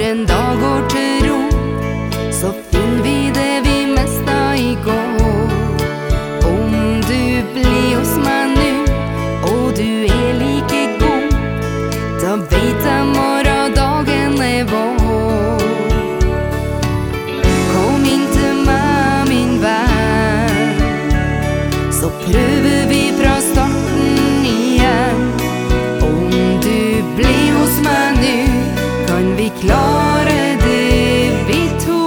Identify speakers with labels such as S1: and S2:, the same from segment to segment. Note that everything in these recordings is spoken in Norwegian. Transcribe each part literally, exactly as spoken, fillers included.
S1: en dag går til ro, så finner vi det vi mistet i går. Om du blir hos meg nu, og du er like god, da vet jeg morgendagen er vår. Kom inn til meg, min venn, så prøver vi fra starten igjen. Om du blir hos meg nu, kan vi klare det vi to.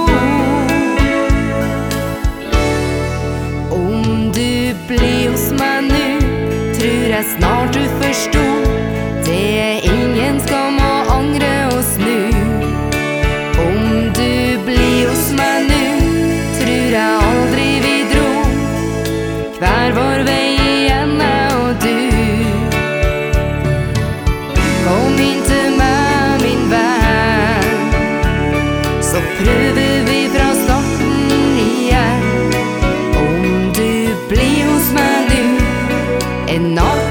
S1: Om du blir hos meg nu, tror jeg snart du forstår. Det er ingen skam å angre og snu. Om du blir hos meg nu, tror jeg aldri vi dro hver vår vei igjen, jeg og du. Kom inn til meg, min venn, så prøver vi fra starten igjen. Om du blir hos meg nu, en natt